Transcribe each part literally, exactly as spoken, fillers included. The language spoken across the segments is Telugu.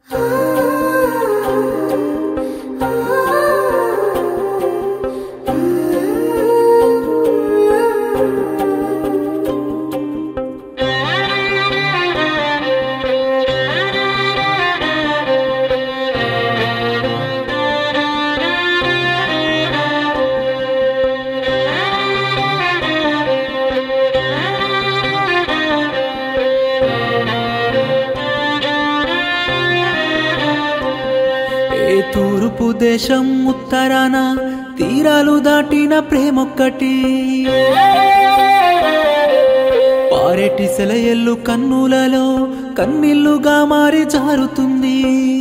తూర్పు దేశం ఉత్తరాన తీరాలు దాటిన ప్రేమొక్కటి పారెటి సెలయల్లు కన్నులలో కన్నీళ్లుగా మారి జారుతుంది.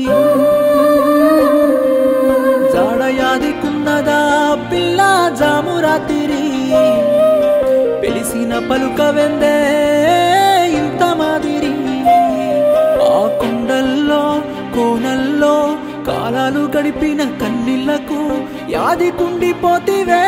జాడయాదికున్నదా పిల్ల జామురాతిరి పెలిసిన పలుక వెందే ఇంత మాదిరి. ఆ కొండల్లో కోనల్లో కాలాలు గడిపిన కన్నీళ్లకు యాదికుండిపోతివే.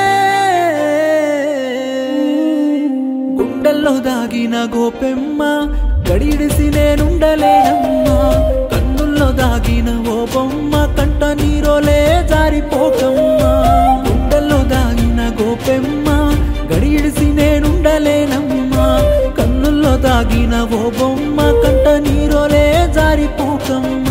గుండెల్లో దాగిన గోపెమ్మ గడిడిసి నేనుండలేనమ్మా. కన్నుల్లో దాగిన ఓ బొమ్మ కంట నీరోలే జారిపోకమ్మా. గుండెల్లో దాగిన గోపెమ్మ గడిడిసి నేనుండలేనమ్మా. కన్నుల్లో దాగిన ఓ బొమ్మ కంట నీరోలే జారిపోకమ్మా.